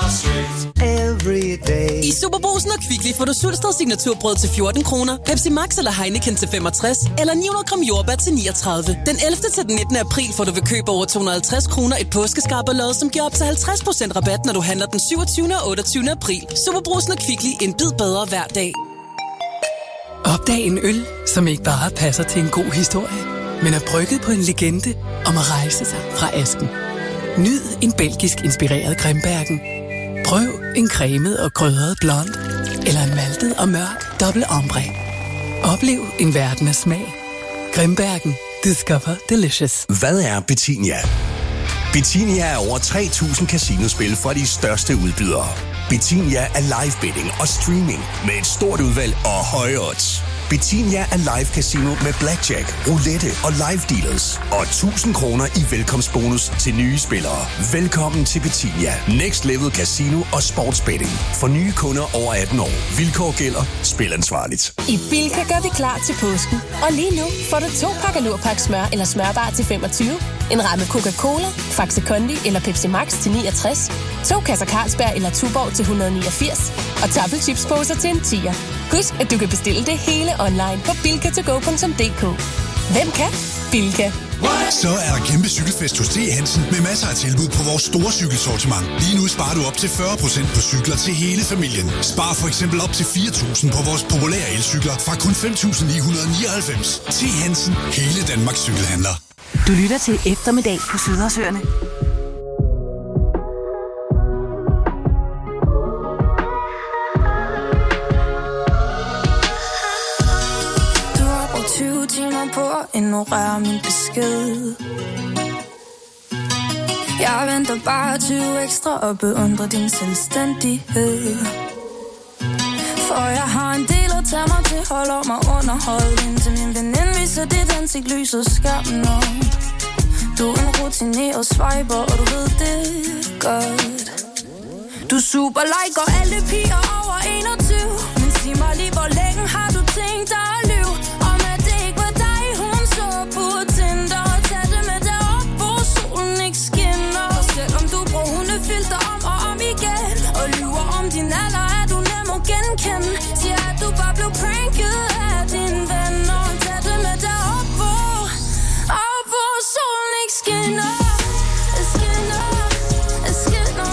every day. I Superbrugsen og Kvickly får du Sulsted signaturbrød til fjorten kroner, Pepsi Max eller Heineken til femogtres, eller ni hundrede gram jordbær til niogtredive. Den ellevte til den nittende april får du ved køb over to hundrede og halvtreds kroner et påskeskarberlod, som giver op til halvtreds procent rabat, når du handler den syvogtyvende og otteogtyvende april. Superbrugsen og Kvickly, en bid bedre hver dag. Opdag en øl, som ikke bare passer til en god historie, men er brygget på en legende om at rejse sig fra asken. Nyd en belgisk inspireret Grimbergen. Prøv en cremet og krydret blond, eller en maltet og mørk dobbelt ombre. Oplev en verden af smag. Grimbergen. Discover delicious. Hvad er Betinia? Betinia er over tre tusind casinospil for de største udbydere. Betinia er live betting og streaming med et stort udvalg og høje odds. Betinia er live casino med blackjack, roulette og live dealers. Og tusind kroner i velkomstbonus til nye spillere. Velkommen til Betinia. Next level casino og sportsbetting. For nye kunder over atten år. Vilkår gælder. Spil ansvarligt. I Bilka gør vi klar til påsken. Og lige nu får du to pakker Lurpak smør eller smørbar til femogtyve. En ramme Coca-Cola, Faxe Kondi eller Pepsi Max til niogtres. To kasser Carlsberg eller Tuborg til et hundrede og niogfirs. Og tafelchipsposer til en tier. Husk, at du kan bestille det hele online på bilka to go punktum d k. Hvem kan? Bilka. Så er der kæmpe cykelfest hos T. Hansen med masser af tilbud på vores store cykelsortiment. Lige nu sparer du op til fyrre procent på cykler til hele familien. Spar for eksempel op til fire tusind på vores populære elcykler fra kun fem tusind ni hundrede og nioghalvfems. T. Hansen. Hele Danmarks cykelhandler. Du lytter til Eftermiddag på Sydhavsøerne. tyve timer på at ignorere min besked. Jeg venter bare tyve ekstra og beundrer din selvstændighed. For jeg har en del at tage mig til, holder mig underholdt, indtil min veninde viser dit ansigt lyser skærmen op. Du er en rutineret swiper, og du ved det godt. Du super liker alle piger over enogtyve, men sig mig lige, hvor længe har du tænkt dig at lyve? Om at det ikke var dig, hun så på Tinder. Og tag det med derop, hvor solen ikke skinner. Og selvom du bruger hundefilter om og om igen, og lyver om din alder, er du nem at genkende. Siger at du bare blev pranket af dine venner. Og tag det med derop, hvor, og hvor solen ikke skinner. Skinner, skinner.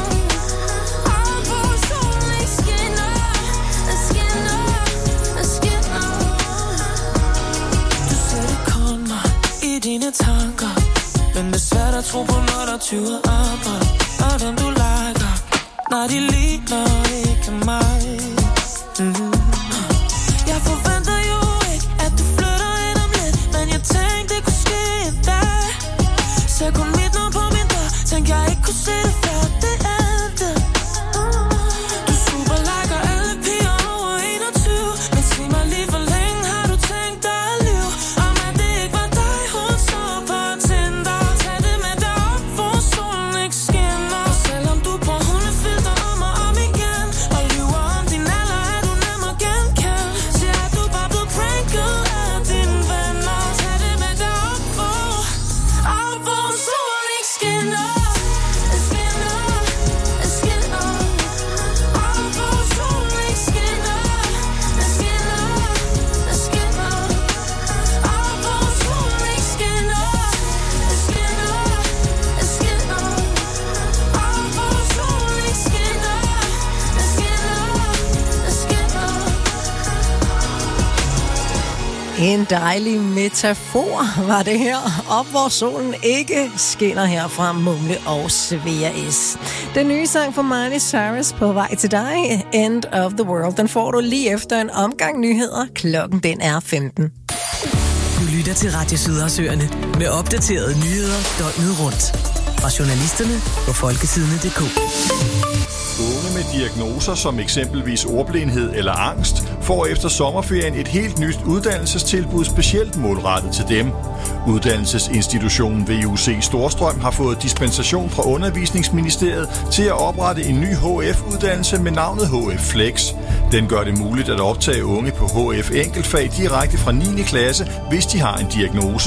Dine tanker, men det er svært at tro på, når der tyver andre. Og dem du liker, når de ligner ikke mig. Mm. Jeg forventer jo ikke, at du flytter ind om lidt, men jeg tænkte, det kunne ske en dag. Så kun mit navn på min dør, tænkte jeg ikke kunne se det før det endte. Du super liker alle piger over enogtyve, men sig mig lige, hvor længe har du tænkt dig at lyve? Om at det ikke var dig, hun så på Tinder. Tag det med derop, hvor solen ikke skinner. Og selvom du bruger hundefilter om og om igen, og lyver om din alder, er du nem at genkende. Siger at du bare blev pranket af dine venner. Tag det med derop, hvor, og hvor solen ikke skinner. Skinner, skinner. Og hvor solen ikke skinner. Skinner, skinner. Og hvor solen ikke skinner. Skinner, skinner. Og hvor solen ikke skinner. Skinner, skinner. En dejlig metafor var det her, op hvor solen ikke skinner her fra Mumle og Svea S. Den nye sang fra Miley Cyrus på vej til dig, End of the World, den får du lige efter en omgang nyheder. Klokken den er femten. Du lytter til Radio Sydhavsøerne med opdaterede nyheder døgnet rundt. Fra journalisterne på folketidene punktum d k. Unge med diagnoser som eksempelvis ordblindhed eller angst får efter sommerferien et helt nyt uddannelsestilbud specielt målrettet til dem. Uddannelsesinstitutionen V U C Storstrøm har fået dispensation fra Undervisningsministeriet til at oprette en ny H F-uddannelse med navnet H F Flex. Den gør det muligt at optage unge på H F enkeltfag direkte fra niende klasse, hvis de har en diagnose.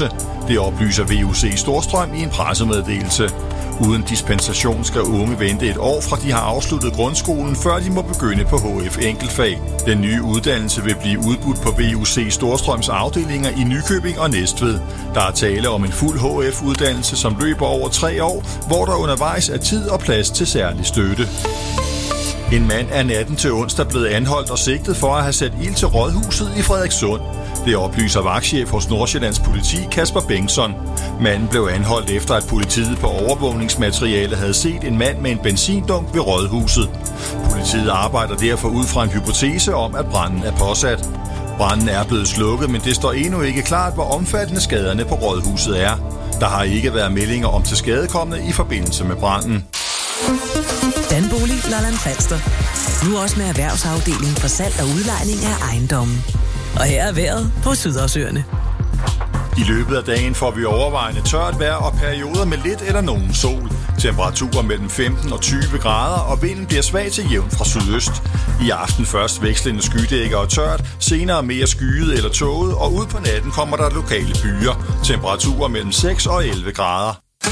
Det oplyser V U C Storstrøm i en pressemeddelelse. Uden dispensation skal unge vente et år fra de har afsluttet grundskolen, før de må begynde på H F enkeltfag. Den nye uddannelse vil blive udbudt på V U C Storstrøms afdelinger i Nykøbing og Næstved. Der er tale om en fuld H F-uddannelse, som løber over tre år, hvor der undervejs er tid og plads til særlig støtte. En mand er natten til onsdag blevet anholdt og sigtet for at have sat ild til rådhuset i Frederikssund. Det oplyser vagtchef hos Nordsjællands politi Kasper Bengtsson. Manden blev anholdt efter, at politiet på overvågningsmateriale havde set en mand med en benzindunk ved rådhuset. Politiet arbejder derfor ud fra en hypotese om, at branden er påsat. Branden er blevet slukket, men det står endnu ikke klart, hvor omfattende skaderne på rådhuset er. Der har ikke været meldinger om tilskadekomne i forbindelse med branden. Danbolig Lolland Falster. Nu også med erhvervsafdeling for salg og udlejning af ejendommen. Og her er vejret på Sydhavsøerne. I løbet af dagen får vi overvejende tørt vejr og perioder med lidt eller nogen sol. Temperaturer mellem femten og tyve grader, og vinden bliver svag til jævn fra sydøst. I aften først vekslende skydækker og tørt, senere mere skyet eller tåget, og ud på natten kommer der lokale byer. Temperaturer mellem seks og elleve grader.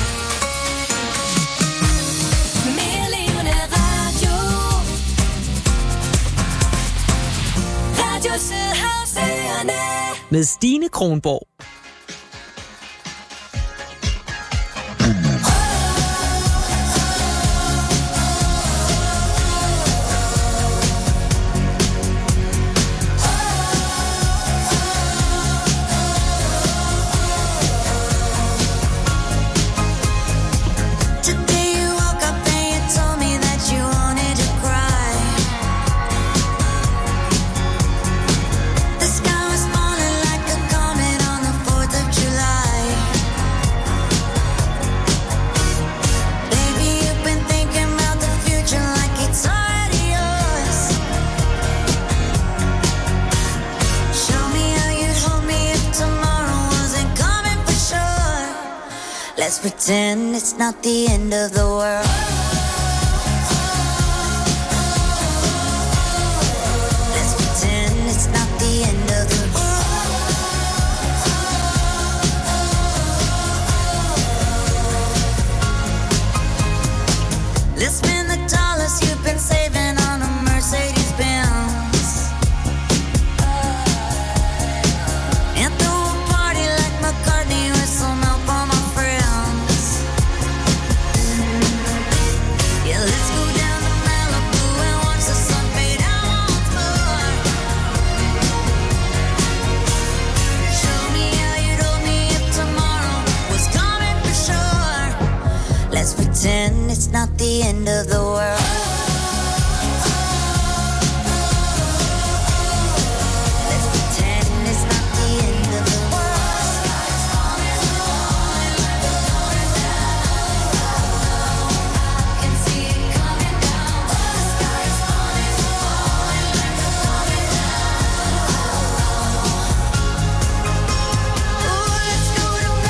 Med Stine Kronborg. Let's pretend it's not the end of the world. Let's pretend it's not the end of the world. Let's spend the dollars you've been saving on a Mercedes Benz. And throw a party like McCartney with some help on my friends. Yeah, let's go down to Malibu and watch the sun fade out once more. Show me how you'd hold me if tomorrow was coming for sure. Let's pretend it's not the end of the world.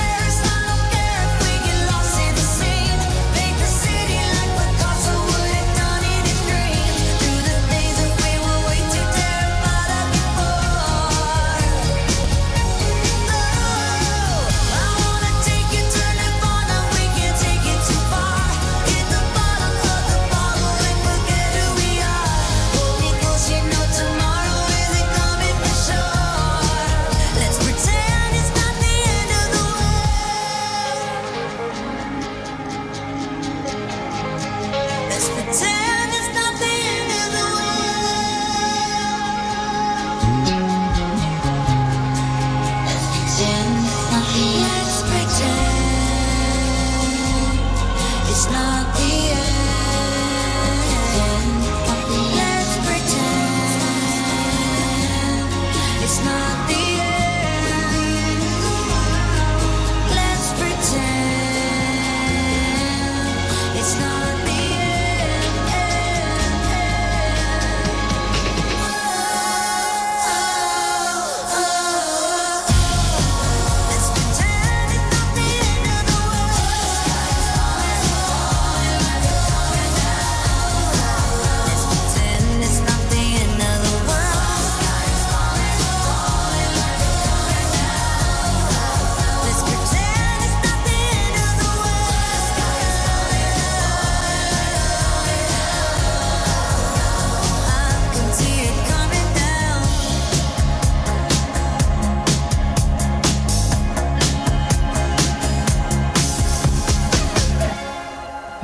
Make the city like Picasso would it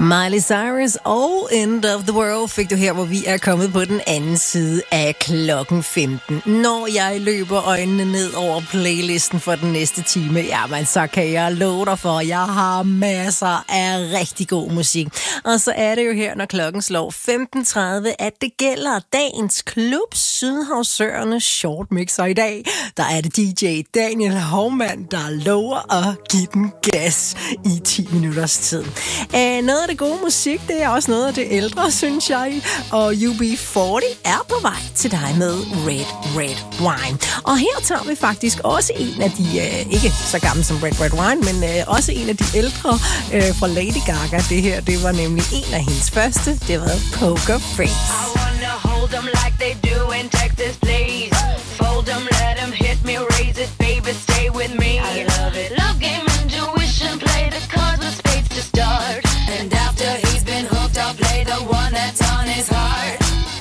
Miley Cyrus og End of the World fik du her, hvor vi er kommet på den anden side af klokken femten. Når jeg løber øjnene ned over playlisten for den næste time, jamen så kan jeg love dig for, at jeg har masser af rigtig god musik. Og så er det jo her, når klokken slår femten tredive, at det gælder dagens klub Sydhavsøerne Short Mixer i dag. Der er det D J Daniel Hovmand, der lover at give den gas i ti minutters tid. Æh, noget af det gode musik, det er også noget af det ældre, synes jeg. Og U B fyrre er på vej til dig med Red Red Wine. Og her tager vi faktisk også en af de, øh, ikke så gamle som Red Red Wine, men øh, også en af de ældre øh, fra Lady Gaga. Det her, det var nemlig en af hendes første. Det var Poker Face. I wanna hold them like they do in Texas, please. Fold them, let them hit me, raise it, baby, stay with me. I love it. Love game, intuition, play the cards with spades to start. And after he's been hooked, I'll play the one that's on his heart.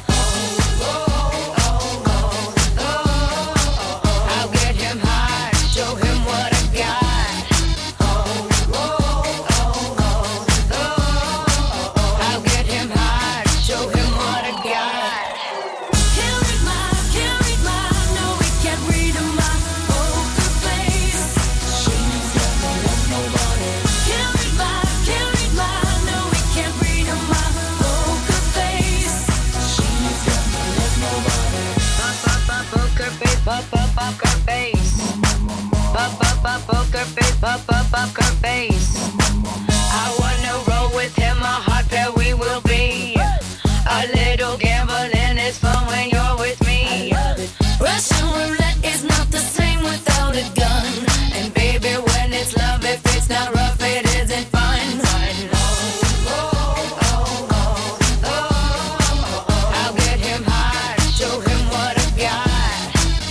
I'll get him hard, show him what I got. I'll get him hard, show him what I got. Can't read my, can't read my, no, we can't read my poker face. She's got me like nobody. Can't read my, can't read my, no, we can't read my poker face. She's got me like nobody. Pop, pop, pop, poker face, pop, pop, poker face. Pop, pop, pop, poker face, pop, pop, poker face. I wanna roll with him, a hot pair we will be. A little gambling is fun when you're with me. Russian roulette is not the same without a gun. And baby, when it's love, if it's not rough, it isn't fun. I'll get him hard, show him what I got.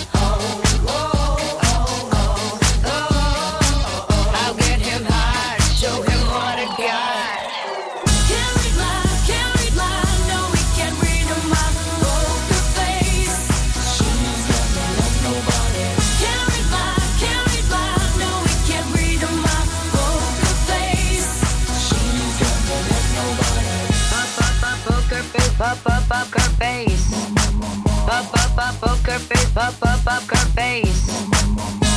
I'll get him hard, show him what I got. Can't read my, can't read my, no, we can't read my poker face. She's got me like nobody. Can't read my, can't read my, no, we can't read my poker face. She's got me like nobody. Pop, pop, pop, poker face, pop, pop, poker face. Pop, pop, pop, poker face, pop, pop, poker face.